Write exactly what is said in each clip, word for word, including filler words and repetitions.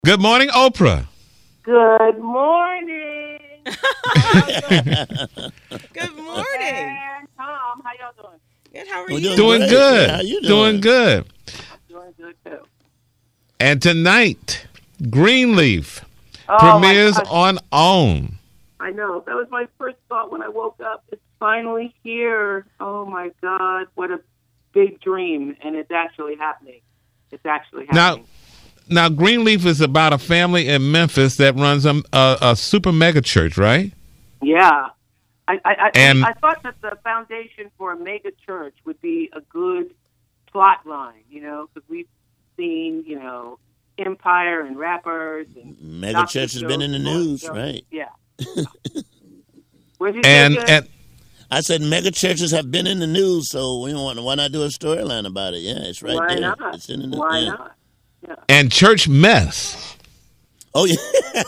Good morning, Oprah. Good morning. Good morning. And Tom, how y'all doing? Good. How are We're you? Doing great. good. How you Doing doing? good. I'm doing good too. And tonight, Greenleaf Oh, premieres my gosh. on OWN. I know. That was my first thought when I woke up. It's finally here. Oh, my God. What a big dream. And it's actually happening. It's actually happening. Now, Greenleaf is about a family in Memphis that runs a, a, a super mega church, right? Yeah. I, I, I, And- I thought that the foundation for a mega church would be a good plot line, you know, because we've seen, you know, Empire and rappers. And Mega Doctor church has been in the Joe, news, Joe. right? Yeah. Where's he And good? and I said mega churches have been in the news, so we want why not do a storyline about it? Yeah, it's right Why there. not? It's in the Why yeah. not? Yeah. and church mess. Oh yeah.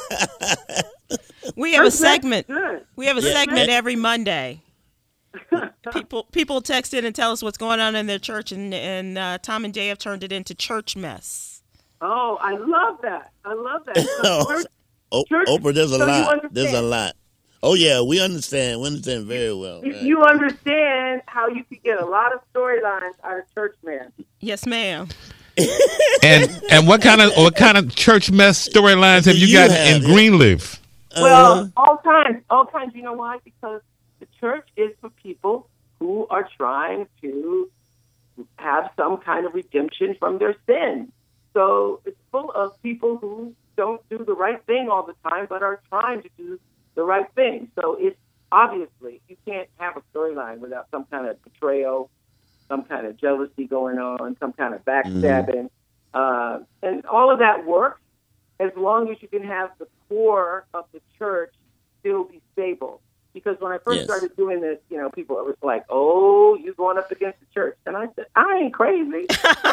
We have a That's segment. Good. We have a Yeah. segment every Monday. People people text in and tell us what's going on in their church, and and uh, Tom and Jay have turned it into church mess. Oh, I love that. I love that. Oh, Church- O- church- Oprah, there's a so you lot. understand. There's a lot. Oh yeah, we understand. We understand very well. You- right. You understand how you could get a lot of storylines out of church man. Yes, ma'am. And and what kind of what kind of church mess storylines have you, You got have in it. Greenleaf? Well, Uh, all kinds, all kinds. You know why? Because the church is for people who are trying to have some kind of redemption from their sin. So it's full of people who don't do the right thing all the time, but are trying to do the right thing. So it's obviously you can't have a storyline without some kind of betrayal, some kind of jealousy going on, some kind of backstabbing, uh, and all of that works as long as you can have the core of the church still be stable. Because when I first Yes. started doing this, you know, people was like, "Oh, you going up against the church?" And I said, "I ain't crazy.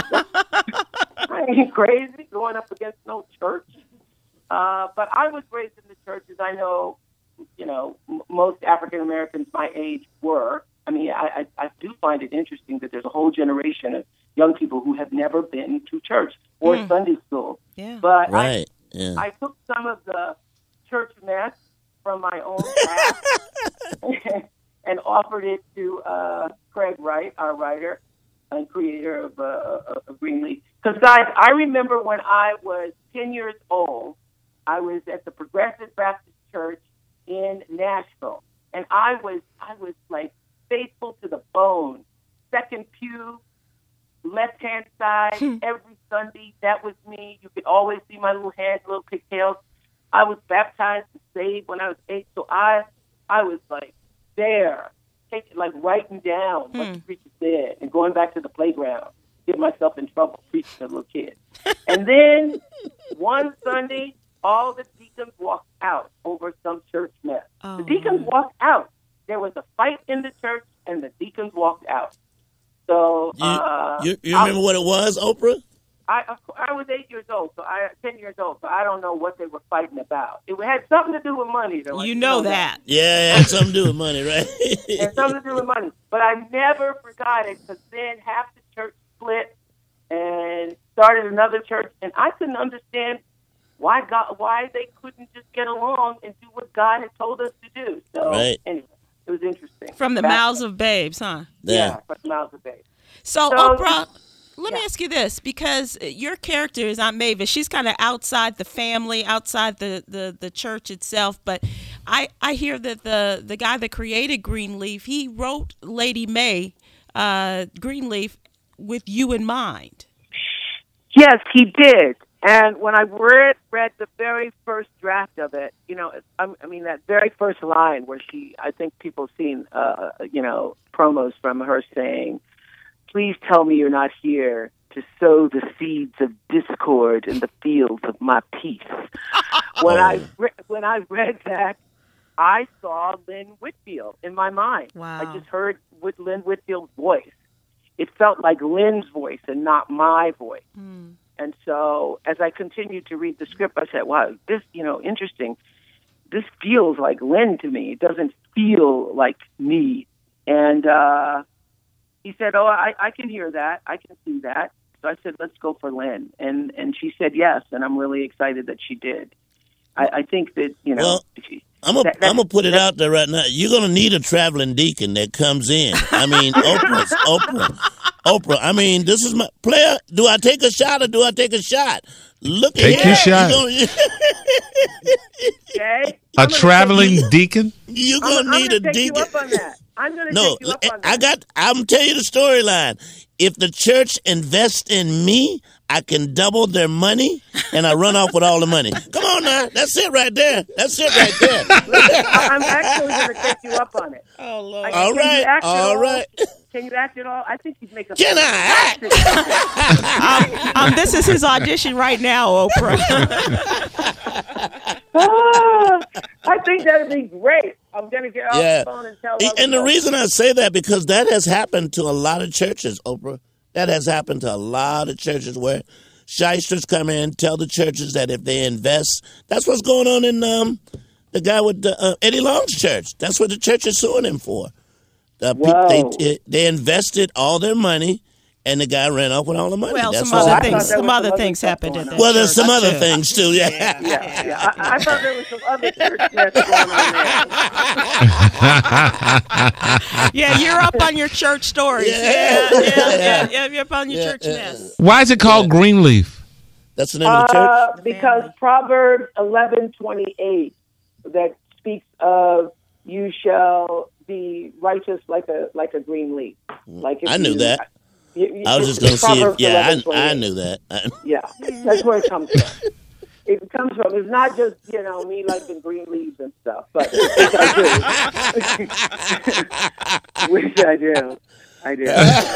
I ain't crazy going up against no church." Uh, but I was raised in the church, as I know, you know, m- most African Americans my age were. I mean, I, I, I do find it interesting that there's a whole generation of young people who have never been to church or Mm. Sunday school. Yeah. But right. Yeah. I, I took some of the church mess from my own past and offered it to uh, Craig Wright, our writer and creator of, uh, of Greenleaf. Because, guys, I remember when I was ten years old, I was at the Progressive Baptist Church in Nashville, and I was I was like faithful to the bone. Second pew, left hand side, every Sunday. That was me. You could always see my little hands, little pigtails. I was baptized and saved when I was eight, so I I was like there, taking like writing down what Hmm. the preacher said and going back to the playground, get myself in trouble preaching to little kids. And then one Sunday, all the deacons walked out over some church mess. Oh, the deacons my. walked out. There was a fight in the church, and the deacons walked out. So You, uh, you, you I- remember what it was, Oprah? I of course, I was eight years old, so I ten years old, so I don't know what they were fighting about. It had something to do with money, though. I You do know that. Yeah, it had something to do with money, right? It had something to do with money. But I never forgot it because then half the church split and started another church, and I couldn't understand why God, why they couldn't just get along and do what God had told us to do. So Right. anyway, it was interesting. From the Back- mouths of babes, huh? yeah, Yeah. from the mouths of babes. So, So- Oprah, let me Yeah. ask you this, because your character is Aunt Mavis. She's kind of outside the family, outside the, the, the church itself. But I, I hear that the, the guy that created Greenleaf, he wrote Lady May uh, Greenleaf with you in mind. Yes, he did. And when I read read the very first draft of it, you know, I, I mean that very first line where she, I think people have seen, uh, you know, promos from her saying, "Please tell me you're not here to sow the seeds of discord in the fields of my peace." when Oh. I re- when I read that, I saw Lynn Whitfield in my mind. Wow. I just heard with Lynn Whitfield's voice. It felt like Lynn's voice and not my voice. Hmm. And so as I continued to read the script, I said, wow, this, you know, interesting. This feels like Lynn to me. It doesn't feel like me. And uh, he said, oh, I, I can hear that. I can see that. So I said, let's go for Lynn. And and she said yes, and I'm really excited that she did. I, I think that, you know. Well, she, I'm gonna that, that, I'm gonna put it out there right now. You're gonna need a traveling deacon that comes in. I mean, Oprah's Oprah, Oprah. I mean, this is my player. Do I take a shot or do I take a shot? Look at Take here. your shot. You're gonna, okay? A traveling deacon? you're I'm, gonna I'm need gonna a take you deacon. up on that. I'm going to No, take you up on that. I got. I'm telling you the storyline. If the church invests in me, I can double their money, and I run off with all the money. Come on now, that's it right there. That's it right there. I- I'm actually going to take you up on it. Oh, Lord. I- All can you right, act it all right. Can you act it all? I think you'd make a Can I fantastic- Um, this is his audition right now, Oprah. Ah, I think that would be great. I'm going to get off Yeah. the phone and tell E- other And the folks. reason I say that because that has happened to a lot of churches, Oprah. That has happened to a lot of churches where shysters come in, tell the churches that if they invest, that's what's going on in um, the guy with the, uh, Eddie Long's church. That's what the church is suing him for. Uh, pe- Whoa. they they invested all their money, and the guy ran off with all the money. Well, That's some what Oh, I other thought things, there some was other some things other happened stuff at going that Well, there's church, some other too. things too. Yeah. Yeah, yeah. I, I thought there was some other church mess going on there. Yeah, you're up on your church stories. Yeah. Yeah, yeah, yeah, yeah, you're up on your Yeah, church yeah, mess. Why is it called Greenleaf? That's the name of the church. Uh, because Proverbs eleven twenty eight that speaks of you shall be righteous like a like a green leaf. Like if I knew you- that. you- you- I was just going to see if, Proverbs yeah, eleven I, twenty-eight. I knew that. I- Yeah, that's where it comes from. It comes from. It's not just, you know, me liking green leaves and stuff, but which I do. Which I do. I do.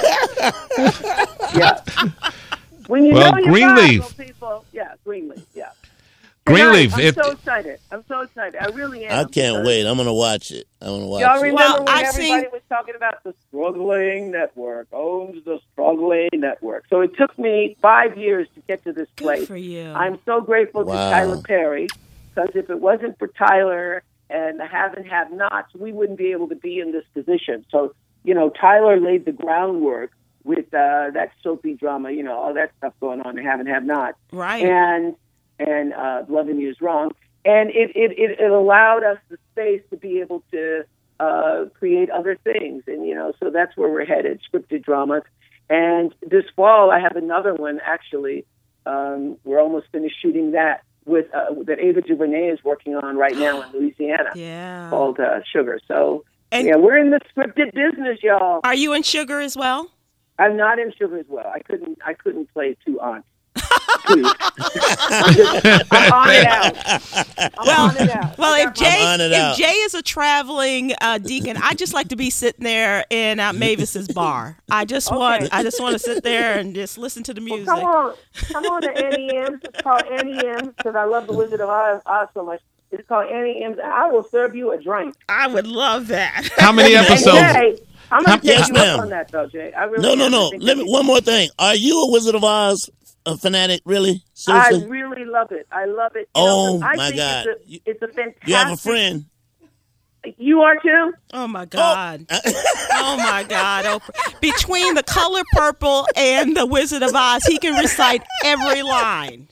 Yeah. When you Well, know your Greenleaf. Bible, people, yeah, Greenleaf, yeah. Greenleaf. I'm It, so excited. I'm so excited. I really am. I can't because wait. I'm going to watch it. I'm going to watch Y'all it. remember Well, when I've everybody seen- was talking about the struggling network, owns the struggling network. So it took me five years to get to this Good place. for you. I'm so grateful Wow. to Tyler Perry, because if it wasn't for Tyler and the have and have nots, we wouldn't be able to be in this position. So, you know, Tyler laid the groundwork with uh, that soapy drama, you know, all that stuff going on, the have and have nots. Right. And and uh, Loving You Is Wrong. And it, it, it, it allowed us the space to be able to uh, create other things. And, you know, so that's where we're headed, scripted dramas. And this fall, I have another one, actually. Um, we're almost finished shooting that with uh, that Ava DuVernay is working on right now in Louisiana, Yeah. called uh, Sugar. So, And- yeah, we're in the scripted business, y'all. Are you in Sugar as well? I'm not in Sugar as well. I couldn't. I couldn't play two aunts. Please. I'm, just, I'm on it out. I'm Well, on it out. Well, I if got my- Jay on it if out. Jay is a traveling uh, deacon, I just like to be sitting there in uh, Mavis's bar. I just want Okay. I just want to sit there and just listen to the music. Come on, come on to Annie M's. It's called Annie M's because I love the Wizard of Oz, Oz so much. It's called Annie M's. and I will serve you a drink. I would love that. how many And episodes? Jay, I'm How- going to take Yes, you ma'am. up on that, though, Jay. I really No, no, am. no. I think Let me that- one more thing. Are you a Wizard of Oz a fanatic? Really? I Seriously? really love it. I love it. You Oh, know, I my think God. It's a, it's a fantastic. You have a friend. You are too? Oh my God! Oh my God! Oprah. Between the color purple and the Wizard of Oz, he can recite every line.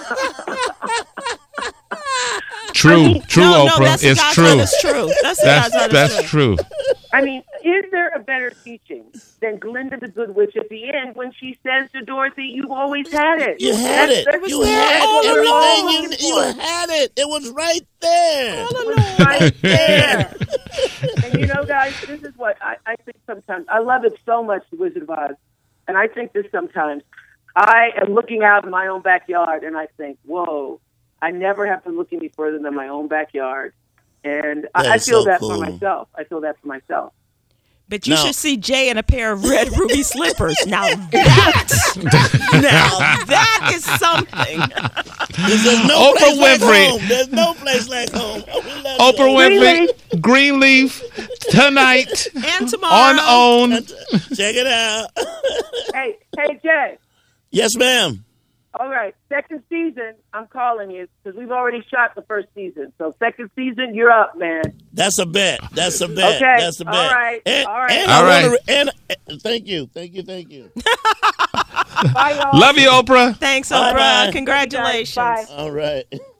True, true, no, Oprah. no, that's the it's God's true. honest truth. That's the That's God's honest that's truth. true. I mean, is there a better teaching than Glinda the Good Witch at the end when she says to Dorothy, "You've always had it. You had That's- it. that's- You was there had all everything. along. You, you had it. It was right there. right there." And you know, guys, this is what I, I think sometimes. I love it so much, The Wizard of Oz. And I think this sometimes. I am looking out in my own backyard and I think, whoa, I never have to look any further than my own backyard. And I, That I is feel so that cool. for myself. I feel that for myself. But you No. should see Jay in a pair of red ruby slippers. Now that, now that is something. There's no Oprah place like Winfrey. home. There's no place like home. Oh, we love Oprah you. Winfrey, Greenleaf, tonight And tomorrow, on OWN. Check it out. Hey, hey, Jay. Yes, ma'am. All right, second season, I'm calling you because we've already shot the first season. So second season, you're up, man. That's a bet. That's a bet. Okay. That's a bet. All right. And, All right. And All I right. wanna, and, and thank you. Thank you. Thank you. Bye, y'all. Love you, Oprah. Thanks, Bye-bye. Oprah. Congratulations. Bye. All right.